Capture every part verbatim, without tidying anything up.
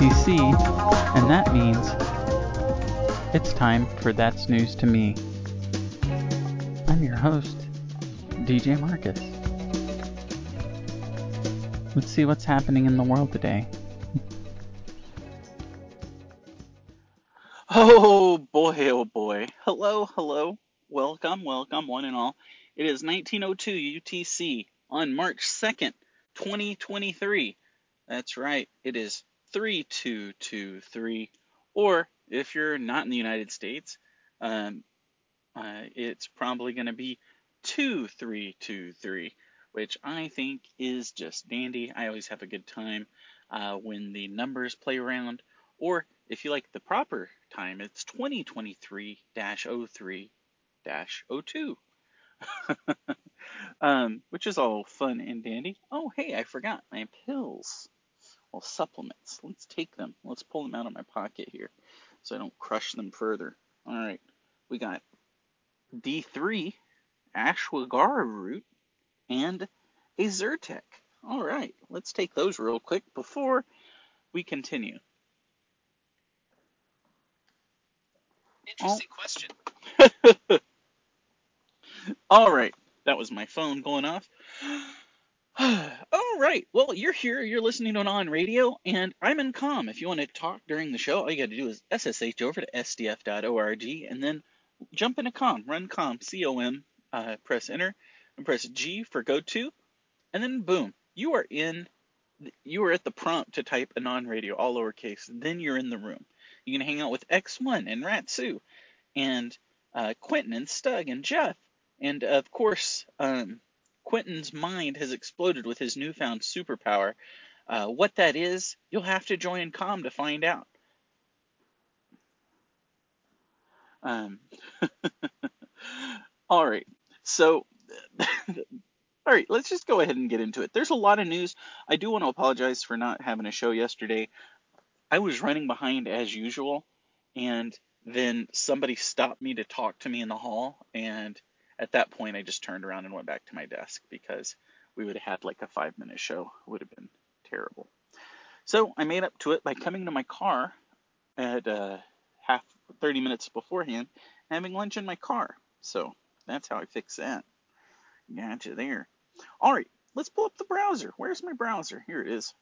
T C, and that means it's time for That's News to Me. I'm your host, D J Marcus. Let's see what's happening in the world today. Oh boy, oh boy. Hello, hello. Welcome, welcome, one and all. It is nineteen oh two U T C on March second, twenty twenty-three. That's right, it is three two two three. Or, if you're not in the United States, um, uh, it's probably going to be two three two three, which I think is just dandy. I always have a good time uh, when the numbers play around. Or, if you like the proper time, it's twenty twenty-three dash oh three dash oh two, um, which is all fun and dandy. Oh, hey, I forgot my pills. Well, supplements. Let's take them. Let's pull them out of my pocket here so I don't crush them further. All right, we got D three, ashwagandha root, and a Zyrtec. All right, let's take those real quick before we continue. Interesting question. All right, that was my phone going off. All right, well, you're here, you're listening to it on radio, and I'm in comm. If you want to talk during the show, all you got to do is S S H over to S D F dot org, and then jump into comm, run comm, C O M, uh, press enter, and press G for go to, and then boom, you are in, you are at the prompt to type a non-radio, all lowercase, then you're in the room. You can hang out with X one and Ratsu, and uh, Quentin and Stug and Jeff. And of course, um, Quentin's mind has exploded with his newfound superpower. Uh, what that is, you'll have to join comm to find out. Um, all right, so, all right, let's just go ahead and get into it. There's a lot of news. I do want to apologize for not having a show yesterday. I was running behind as usual, and then somebody stopped me to talk to me in the hall, and at that point I just turned around and went back to my desk because we would have had like a five minute show. It would have been terrible. So I made up to it by coming to my car at uh, half thirty minutes beforehand, having lunch in my car. So that's how I fix that. Gotcha there. All right, let's pull up the browser. Where's my browser? Here it is.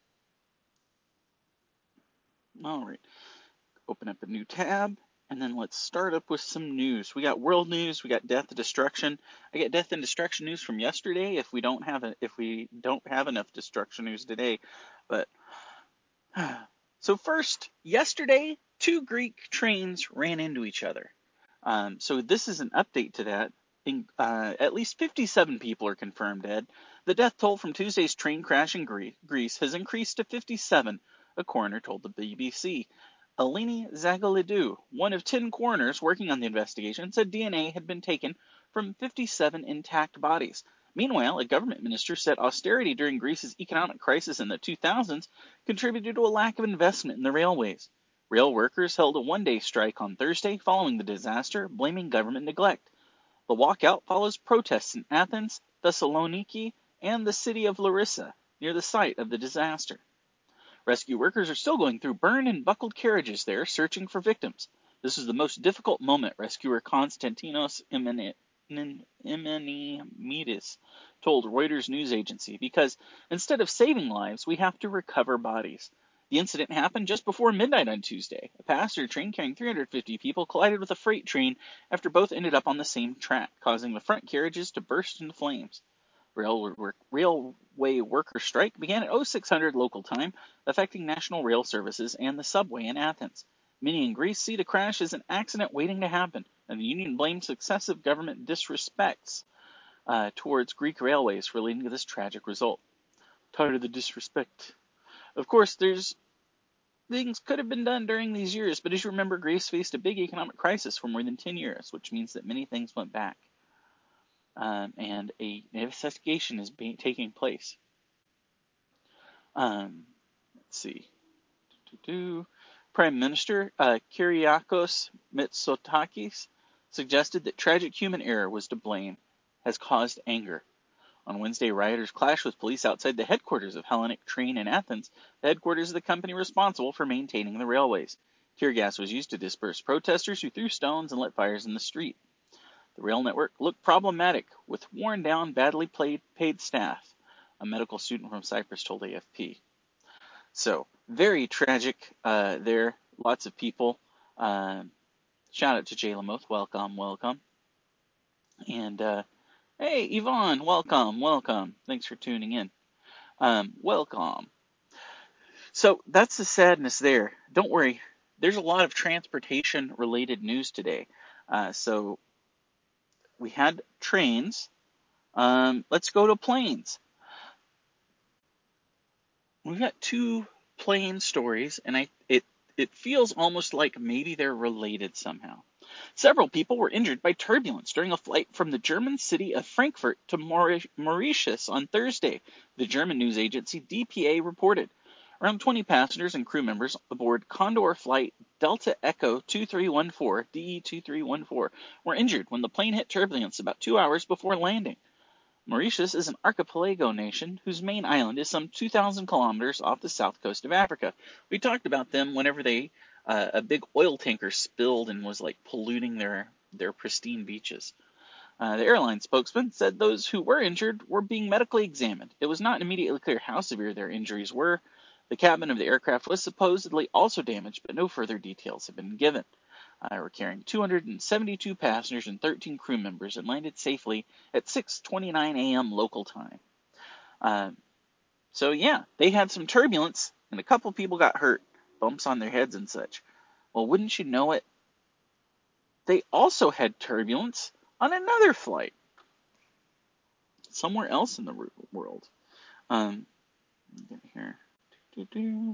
All right. Open up a new tab, and then let's start up with some news. We got world news, we got death and destruction. I get death and destruction news from yesterday if we don't have a, if we don't have enough destruction news today. But so first, yesterday, two Greek trains ran into each other. Um, so this is an update to that. In, uh, at least fifty-seven people are confirmed dead. The death toll from Tuesday's train crash in Greece has increased to fifty-seven, a coroner told the B B C. Eleni Zagalidou, one of ten coroners working on the investigation, said D N A had been taken from fifty-seven intact bodies. Meanwhile, a government minister said austerity during Greece's economic crisis in the two thousands contributed to a lack of investment in the railways. Rail workers held a one-day strike on Thursday following the disaster, blaming government neglect. The walkout follows protests in Athens, Thessaloniki, and the city of Larissa, near the site of the disaster. Rescue workers are still going through burned and buckled carriages there, searching for victims. This is the most difficult moment, rescuer Konstantinos Imenimidis told Reuters news agency, because instead of saving lives, we have to recover bodies. The incident happened just before midnight on Tuesday. A passenger train carrying three hundred fifty people collided with a freight train after both ended up on the same track, causing the front carriages to burst into flames. Railway worker strike began at oh six hundred local time, affecting national rail services and the subway in Athens. Many in Greece see the crash as an accident waiting to happen, and the union blames successive government disrespects uh, towards Greek railways for leading to this tragic result. Tired of the disrespect. Of course, there's things could have been done during these years, but as you remember, Greece faced a big economic crisis for more than ten years, which means that many things went back. Um, and a, an investigation is being, taking place. Um, let's see. Do-do-do. Prime Minister uh, Kyriakos Mitsotakis suggested that tragic human error was to blame, has caused anger. On Wednesday, rioters clashed with police outside the headquarters of Hellenic Train in Athens, the headquarters of the company responsible for maintaining the railways. Tear gas was used to disperse protesters who threw stones and lit fires in the street. The rail network looked problematic, with worn-down, badly paid staff, a medical student from Cyprus told A F P. So, very tragic uh, there. Lots of people. Uh, shout out to Jay Lamoth. Welcome, welcome. And, uh, hey, Yvonne, welcome, welcome. Thanks for tuning in. Um, welcome. So, that's the sadness there. Don't worry. There's a lot of transportation-related news today. Uh, so, we had trains. Um, let's go to planes. We've got two plane stories, and I it it feels almost like maybe they're related somehow. Several people were injured by turbulence during a flight from the German city of Frankfurt to Mauritius on Thursday, the German news agency D P A reported. Around twenty passengers and crew members aboard Condor flight Delta Echo two three one four, D E two three one four, were injured when the plane hit turbulence about two hours before landing. Mauritius is an archipelago nation whose main island is some two thousand kilometers off the south coast of Africa. We talked about them whenever they uh, a big oil tanker spilled and was like polluting their their pristine beaches. Uh, the airline spokesman said those who were injured were being medically examined. It was not immediately clear how severe their injuries were. The cabin of the aircraft was supposedly also damaged, but no further details have been given. Uh, were carrying two hundred seventy-two passengers and thirteen crew members and landed safely at six twenty-nine a.m. local time. Uh, so yeah, they had some turbulence and a couple people got hurt, bumps on their heads and such. Well, wouldn't you know it, they also had turbulence on another flight somewhere else in the world. Um, get here. Doo-doo-doo.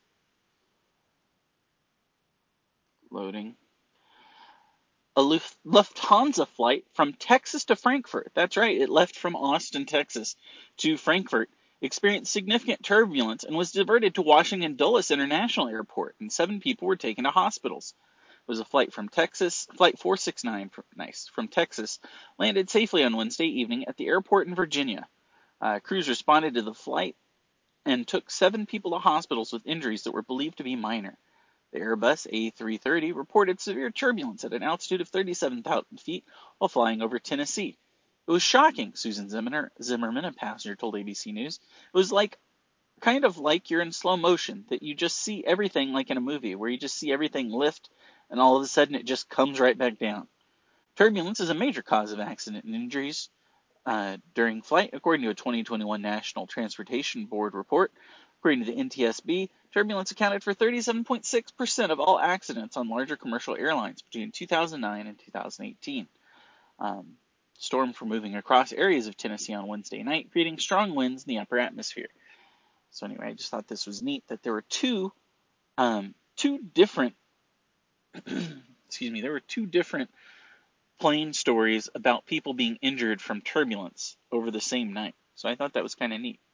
Loading. A Lufthansa flight from Texas to Frankfurt, that's right, it left from Austin, Texas to Frankfurt, experienced significant turbulence and was diverted to Washington Dulles International Airport, and seven people were taken to hospitals. It was a flight from Texas, Flight four sixty-nine, nice, from Texas, landed safely on Wednesday evening at the airport in Virginia. Uh, crews responded to the flight and took seven people to hospitals with injuries that were believed to be minor. The Airbus A three thirty reported severe turbulence at an altitude of thirty-seven thousand feet while flying over Tennessee. It was shocking, Susan Zimmerman, a passenger, told A B C News. It was like, kind of like you're in slow motion, that you just see everything like in a movie, where you just see everything lift, and all of a sudden it just comes right back down. Turbulence is a major cause of accident and injuries uh, during flight, according to a twenty twenty-one National Transportation Board report. According to the N T S B, turbulence accounted for thirty-seven point six percent of all accidents on larger commercial airlines between two thousand nine and two thousand eighteen. Um, storms were moving across areas of Tennessee on Wednesday night, creating strong winds in the upper atmosphere. So anyway, I just thought this was neat that there were two, um, two different, excuse me, there were two different plane stories about people being injured from turbulence over the same night. So I thought that was kind of neat.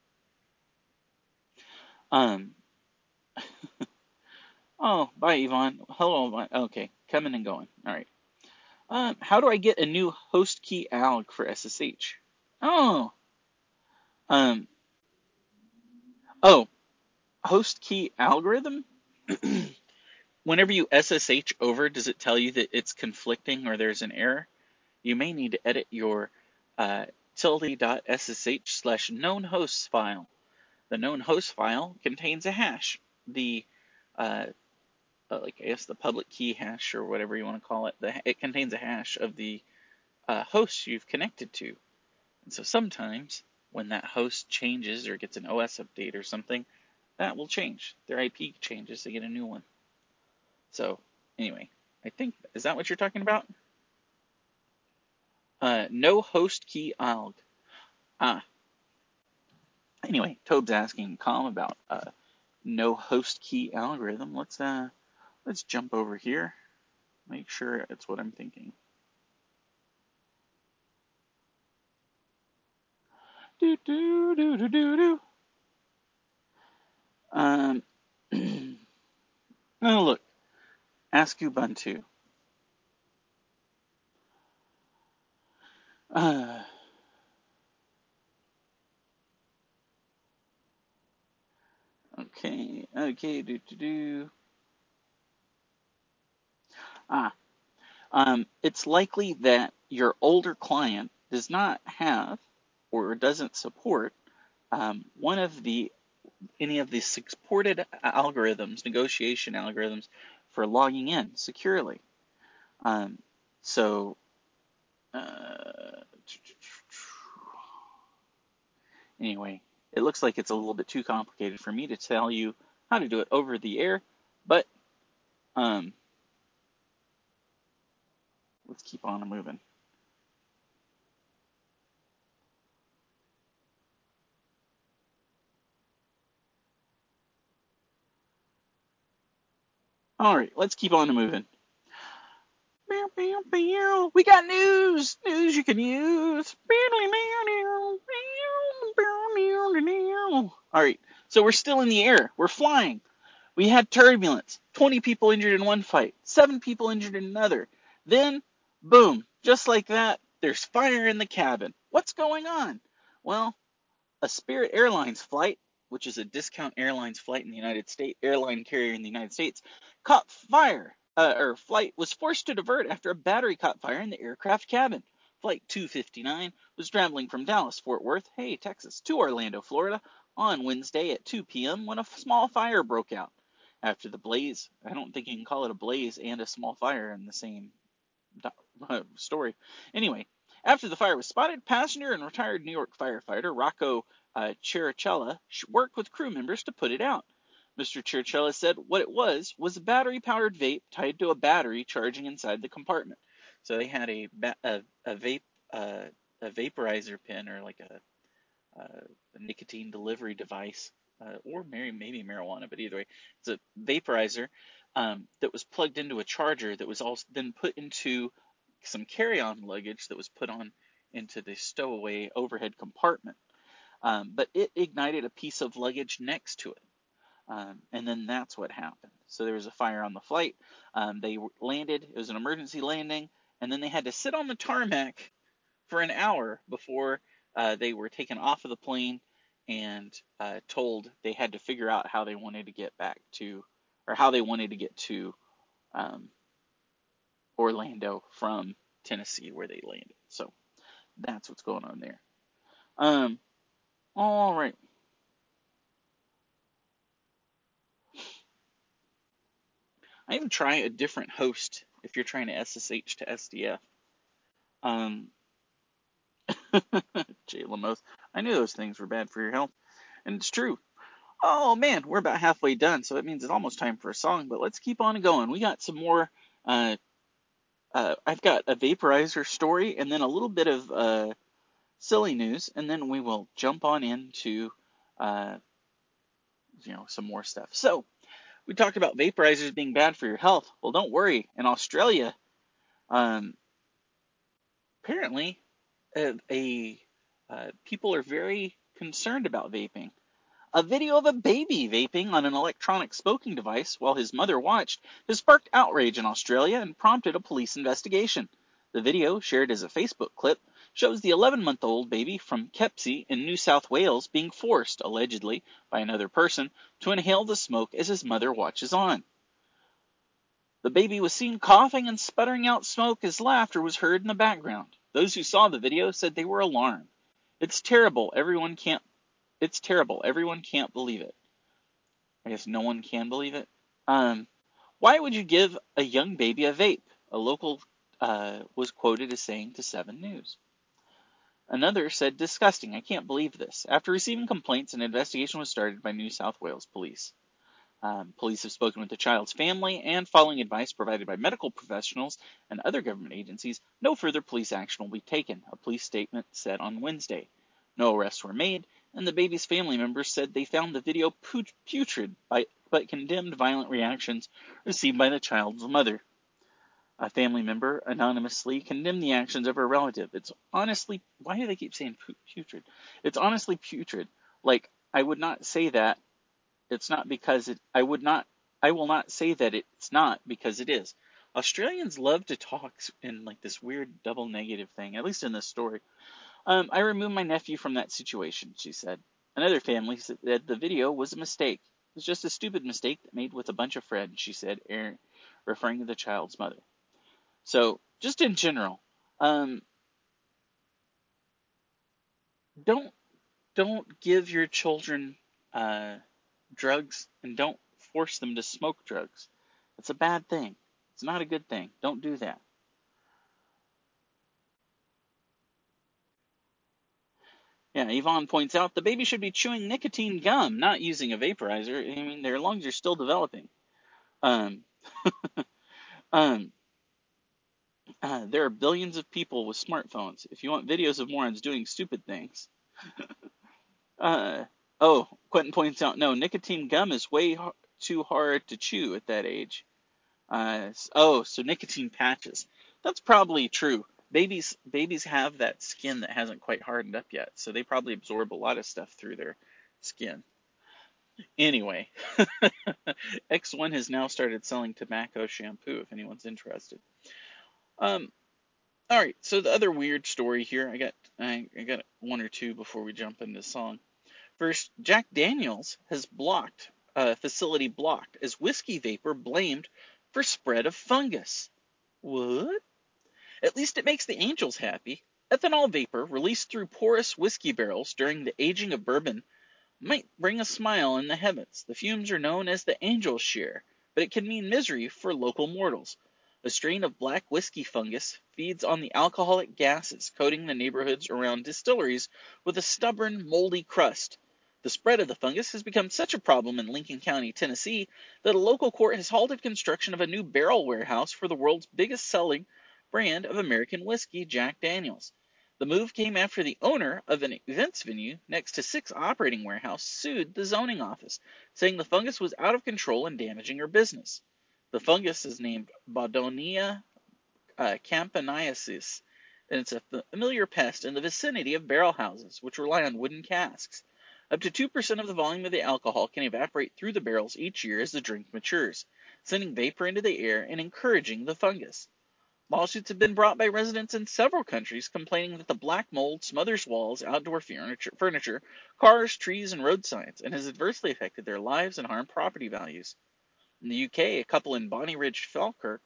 Um, oh, bye, Yvonne. Hello, bye. Okay, coming and going. All right. Um, how do I get a new host key alg for S S H? Oh, um, oh, host key algorithm? Whenever you S S H over, does it tell you that it's conflicting or there's an error? You may need to edit your uh, tilde.ssh slash known hosts file. The known host file contains a hash. The uh, uh, like I guess the public key hash or whatever you want to call it. The, it contains a hash of the uh, host you've connected to. And so sometimes when that host changes or gets an O S update or something, that will change. Their I P changes, they get a new one. So anyway, I think, is that what you're talking about? Uh, no host key alg. Ah. Anyway, Tobe's asking Calm about uh, no host key algorithm. Let's uh, let's jump over here. Make sure it's what I'm thinking. Do do do do do do. Um. Oh look, ask Ubuntu. Uh, Okay, do do do. Ah, um, it's likely that your older client does not have or doesn't support um, one of the any of the supported algorithms, negotiation algorithms for logging in securely. Um, so, uh, anyway, it looks like it's a little bit too complicated for me to tell you how to do it over the air, but um, let's keep on moving. All right, let's keep on moving. We got news, news you can use. All right, so we're still in the air. We're flying. We had turbulence. twenty people injured in one fight, seven people injured in another. Then, boom, just like that, there's fire in the cabin. What's going on? Well, a Spirit Airlines flight, which is a discount airlines flight in the United States, airline carrier in the United States, caught fire. Uh, or flight was forced to divert after a battery caught fire in the aircraft cabin. Flight two fifty-nine was traveling from Dallas, Fort Worth, hey, Texas, to Orlando, Florida, on Wednesday at two p.m. when a small fire broke out. After the blaze, I don't think you can call it a blaze and a small fire in the same story. Anyway, after the fire was spotted, passenger and retired New York firefighter Rocco uh, Chiricella worked with crew members to put it out. Mister Chiricella said what it was was a battery-powered vape tied to a battery charging inside the compartment. So they had a a, a vape uh, a vaporizer pen or like a, a nicotine delivery device, uh, or maybe maybe marijuana, but either way, it's a vaporizer um, that was plugged into a charger that was also then put into some carry-on luggage that was put on into the stowaway overhead compartment. Um, but it ignited a piece of luggage next to it. Um, and then that's what happened. So there was a fire on the flight. Um, they landed. It was an emergency landing. And then they had to sit on the tarmac for an hour before uh, they were taken off of the plane and uh, told they had to figure out how they wanted to get back to, or how they wanted to get to um, Orlando from Tennessee where they landed. So that's what's going on there. Um, all right. I even try a different host if you're trying to S S H to S D F. Um, Jay Lamos. I knew those things were bad for your health, and it's true. Oh man, we're about halfway done, so it means it's almost time for a song. But let's keep on going. We got some more. Uh, uh, I've got a vaporizer story, and then a little bit of uh, silly news, and then we will jump on into uh, you know some more stuff. So we talked about vaporizers being bad for your health. Well, don't worry. In Australia, um, apparently, uh, a uh, people are very concerned about vaping. A video of a baby vaping on an electronic smoking device while his mother watched has sparked outrage in Australia and prompted a police investigation. The video, shared as a Facebook clip, shows the eleven-month-old baby from Kepsey in New South Wales being forced, allegedly, by another person, to inhale the smoke as his mother watches on. The baby was seen coughing and sputtering out smoke as laughter was heard in the background. Those who saw the video said they were alarmed. It's terrible. Everyone can't. It's terrible. Everyone can't believe it. I guess no one can believe it. Um, why would you give a young baby a vape? A local uh, was quoted as saying to Seven News. Another said, disgusting. I can't believe this. After receiving complaints, an investigation was started by New South Wales police. Um, police have spoken with the child's family, and following advice provided by medical professionals and other government agencies, no further police action will be taken, a police statement said on Wednesday. No arrests were made, and the baby's family members said they found the video putrid, by, but condemned violent reactions received by the child's mother. A family member anonymously condemned the actions of her relative. It's honestly, why do they keep saying putrid? It's honestly putrid. Like, I would not say that. It's not because it, I would not, I will not say that it's not because it is. Australians love to talk in like this weird double negative thing, at least in this story. Um, I removed my nephew from that situation, she said. Another family said that the video was a mistake. It's just a stupid mistake that made with a bunch of friends, she said, er, referring to the child's mother. So, just in general, um, don't don't give your children uh, drugs, and don't force them to smoke drugs. It's a bad thing. It's not a good thing. Don't do that. Yeah, Yvonne points out the baby should be chewing nicotine gum, not using a vaporizer. I mean, their lungs are still developing. Um, um, uh, there are billions of people with smartphones. If you want videos of morons doing stupid things. Uh, oh, Quentin points out, no, nicotine gum is way ho- too hard to chew at that age. Uh, oh, so nicotine patches. That's probably true. Babies babies have that skin that hasn't quite hardened up yet, so they probably absorb a lot of stuff through their skin. Anyway, X one has now started selling tobacco shampoo if anyone's interested. Um, all right, so the other weird story here, I got I, I got one or two before we jump into the song. First, Jack Daniels has blocked uh, facility blocked as whiskey vapor blamed for spread of fungus. What? At least it makes the angels happy. Ethanol vapor released through porous whiskey barrels during the aging of bourbon might bring a smile in the heavens. The fumes are known as the angel's share, but it can mean misery for local mortals. A strain of black whiskey fungus feeds on the alcoholic gases coating the neighborhoods around distilleries with a stubborn, moldy crust. The spread of the fungus has become such a problem in Lincoln County, Tennessee, that a local court has halted construction of a new barrel warehouse for the world's biggest selling brand of American whiskey, Jack Daniels. The move came after the owner of an events venue next to Six Operating Warehouse sued the zoning office, saying the fungus was out of control and damaging her business. The fungus is named Baudonia uh, campaniensis, and it's a familiar pest in the vicinity of barrel houses, which rely on wooden casks. Up to two percent of the volume of the alcohol can evaporate through the barrels each year as the drink matures, sending vapor into the air and encouraging the fungus. Lawsuits have been brought by residents in several countries complaining that the black mold smothers walls, outdoor furniture, furniture, cars, trees, and road signs, and has adversely affected their lives and harmed property values. In the U K, a couple in Bonny Ridge, Falkirk,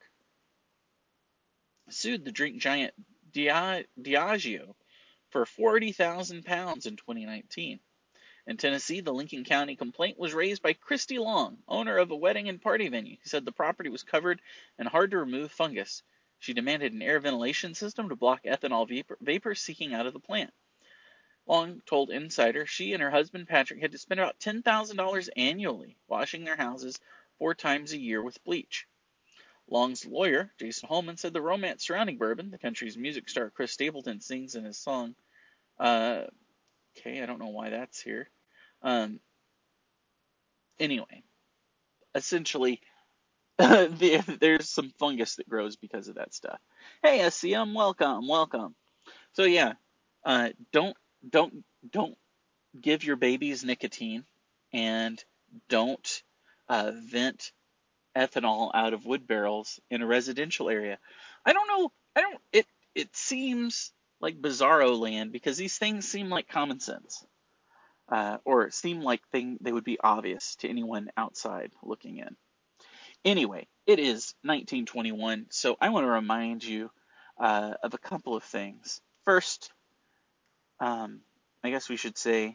sued the drink giant Diageo for forty thousand pounds in twenty nineteen. In Tennessee, the Lincoln County complaint was raised by Christy Long, owner of a wedding and party venue, who said the property was covered in hard to remove fungus. She demanded an air ventilation system to block ethanol vapor, vapor seeking out of the plant. Long told Insider she and her husband Patrick had to spend about ten thousand dollars annually washing their houses four times a year with bleach. Long's lawyer, Jason Holman, said the romance surrounding bourbon, the country's music star Chris Stapleton sings in his song, uh, okay, I don't know why that's here. Um, anyway, essentially, there's some fungus that grows because of that stuff. Hey, S C M, welcome, welcome. So yeah, uh, don't don't don't give your babies nicotine, and don't uh, vent ethanol out of wood barrels in a residential area. I don't know. I don't. It it seems like bizarro land because these things seem like common sense, uh, or seem like thing they would be obvious to anyone outside looking in. Anyway, it is nineteen twenty-one, so I want to remind you uh, of a couple of things. First, um, I guess we should say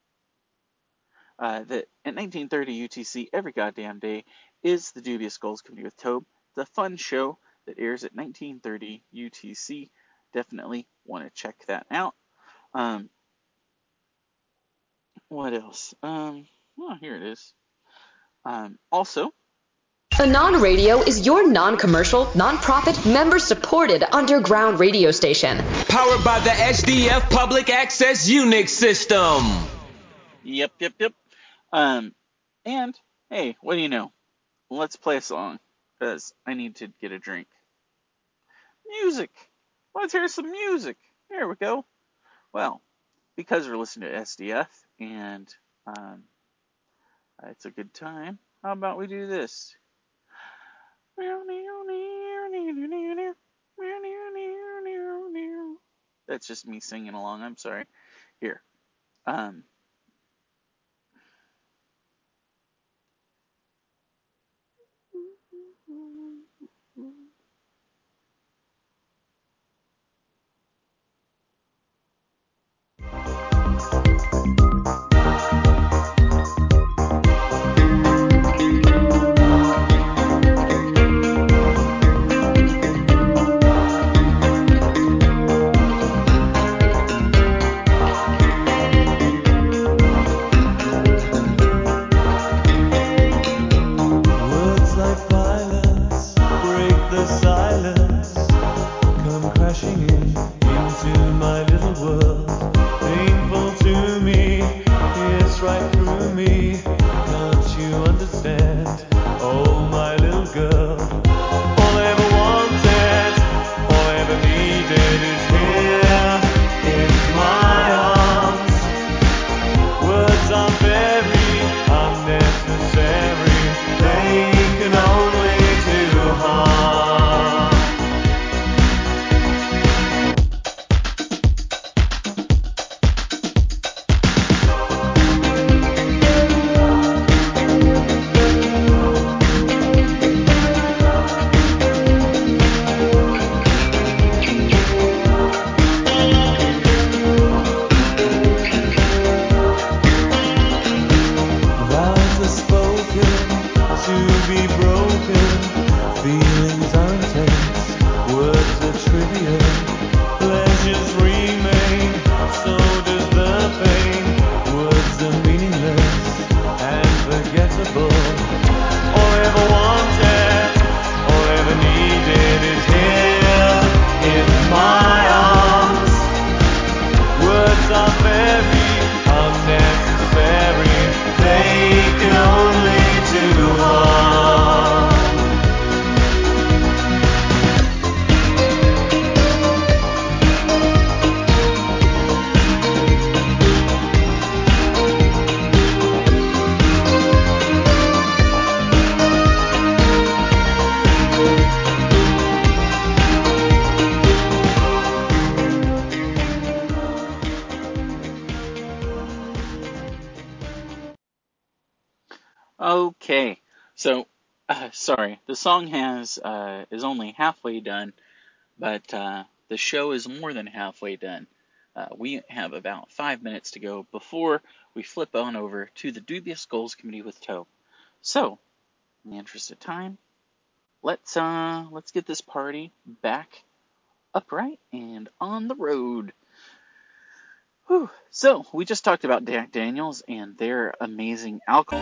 uh, that at nineteen thirty U T C, every goddamn day is the Dubious Goals Committee with Tobe. It's a fun show that airs at nineteen thirty U T C. Definitely want to check that out. Um, what else? Um, well, here it is. Um, also, Anon Radio is your non-commercial, non-profit, member-supported underground radio station. Powered by the S D F Public Access Unix System. Yep, yep, yep. Um, and, hey, what do you know? Let's play a song, because I need to get a drink. Music! Let's hear some music. There we go. Well, because we're listening to S D F, and um, it's a good time, how about we do this? That's just me singing along, I'm sorry. Here. Um, Okay, so uh, sorry, the song has uh, is only halfway done, but uh, the show is more than halfway done. Uh, we have about five minutes to go before we flip on over to the Dubious Goals Committee with Toe. So, in the interest of time, let's uh let's get this party back upright and on the road. Whew. So, we just talked about Jack Daniels and their amazing alcohol.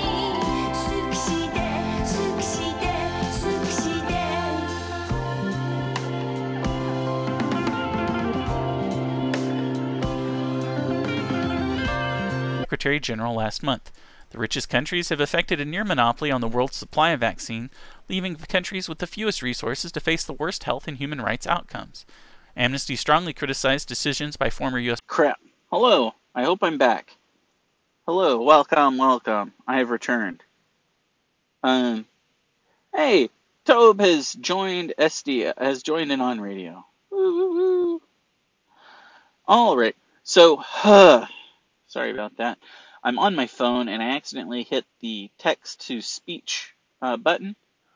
Secretary General last month. The richest countries have effected a near monopoly on the world's supply of vaccine, leaving the countries with the fewest resources to face the worst health and human rights outcomes. Amnesty strongly criticized decisions by former U S Crap. Hello. I hope I'm back. Hello. Welcome. Welcome. I have returned. Um. Hey, Tobe has joined S D. Has joined in on radio. Woo-hoo-hoo. All right. So, huh, sorry about that. I'm on my phone and I accidentally hit the text-to-speech uh, button.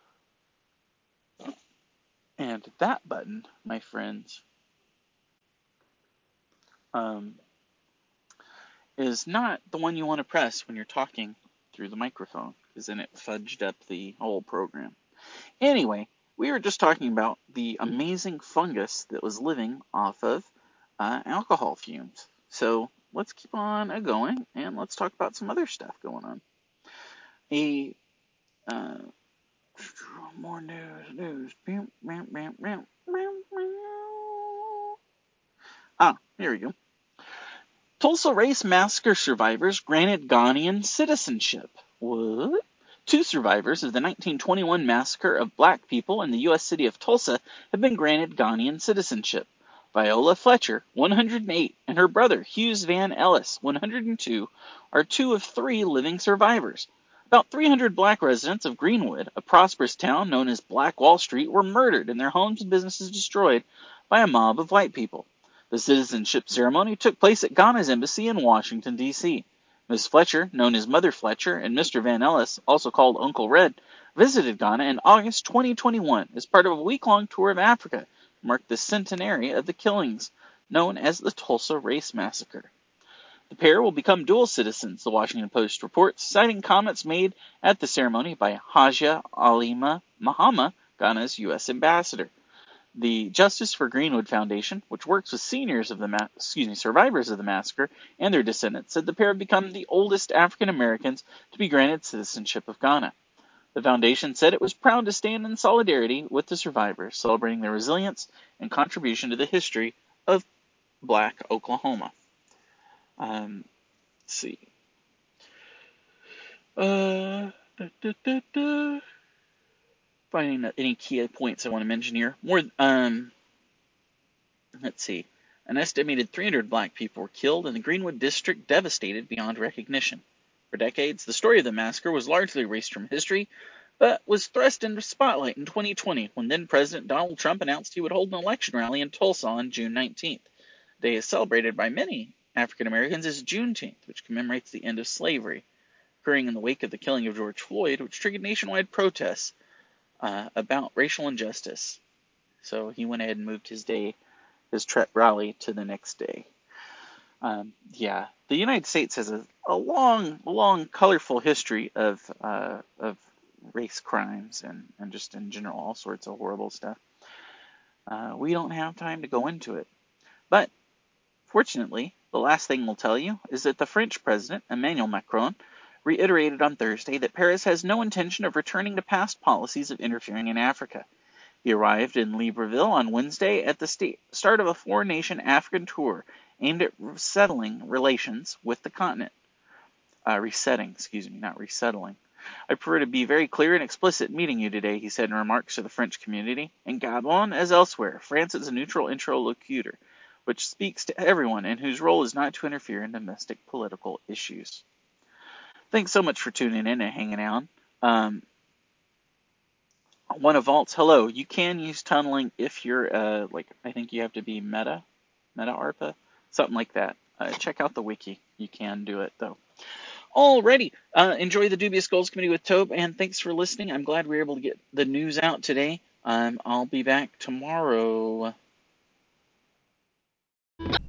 And that button, my friends, um, is not the one you want to press when you're talking through the microphone, because then it fudged up the whole program. Anyway, we were just talking about the amazing fungus that was living off of uh, alcohol fumes. So let's keep on uh, going, and let's talk about some other stuff going on. A uh, more news, news. Ah, here we go. Tulsa Race Massacre survivors granted Ghanaian citizenship. What? Two survivors of the nineteen twenty-one massacre of black people in the U S city of Tulsa have been granted Ghanaian citizenship. Viola Fletcher, one hundred eight, and her brother Hughes Van Ellis, one hundred two, are two of three living survivors. About three hundred black residents of Greenwood, a prosperous town known as Black Wall Street, were murdered and their homes and businesses destroyed by a mob of white people. The citizenship ceremony took place at Ghana's embassy in Washington, D C Miz Fletcher, known as Mother Fletcher, and Mister Van Ellis, also called Uncle Red, visited Ghana in August twenty twenty-one as part of a week-long tour of Africa to mark the centenary of the killings, known as the Tulsa Race Massacre. The pair will become dual citizens, the Washington Post reports, citing comments made at the ceremony by Haja Alima Mahama, Ghana's U S ambassador. The Justice for Greenwood Foundation, which works with seniors of the ma- excuse me, survivors of the massacre and their descendants, said the pair have become the oldest African Americans to be granted citizenship of Ghana. The foundation said it was proud to stand in solidarity with the survivors, celebrating their resilience and contribution to the history of Black Oklahoma. Um, let's see. Uh, da, da, da, da. Finding any key points I want to mention here. More, um, let's see. An estimated three hundred black people were killed and the Greenwood district devastated beyond recognition. For decades, the story of the massacre was largely erased from history, but was thrust into spotlight in twenty twenty when then-President Donald Trump announced he would hold an election rally in Tulsa on June nineteenth. The day is celebrated by many African Americans as Juneteenth, which commemorates the end of slavery, occurring in the wake of the killing of George Floyd, which triggered nationwide protests uh, about racial injustice. So he went ahead and moved his day, his Tret rally, to the next day. Um, yeah, the United States has a, a long, long, colorful history of uh, of race crimes and, and just in general all sorts of horrible stuff. Uh, we don't have time to go into it. But fortunately, the last thing we'll tell you is that the French president, Emmanuel Macron, reiterated on Thursday that Paris has no intention of returning to past policies of interfering in Africa. He arrived in Libreville on Wednesday at the sta- start of a four-nation African tour aimed at resettling relations with the continent. Uh, resetting, excuse me, not resettling. I prefer to be very clear and explicit meeting you today, he said in remarks to the French community. In Gabon, as elsewhere, France is a neutral interlocutor, which speaks to everyone and whose role is not to interfere in domestic political issues. Thanks so much for tuning in and hanging out. Um, One of Vault's, hello. You can use tunneling if you're, uh, like, I think you have to be meta, meta A R P A, something like that. Uh, check out the wiki. You can do it, though. Alrighty, uh, enjoy the Dubious Goals Committee with Tobe, and thanks for listening. I'm glad we were able to get the news out today. Um, I'll be back tomorrow.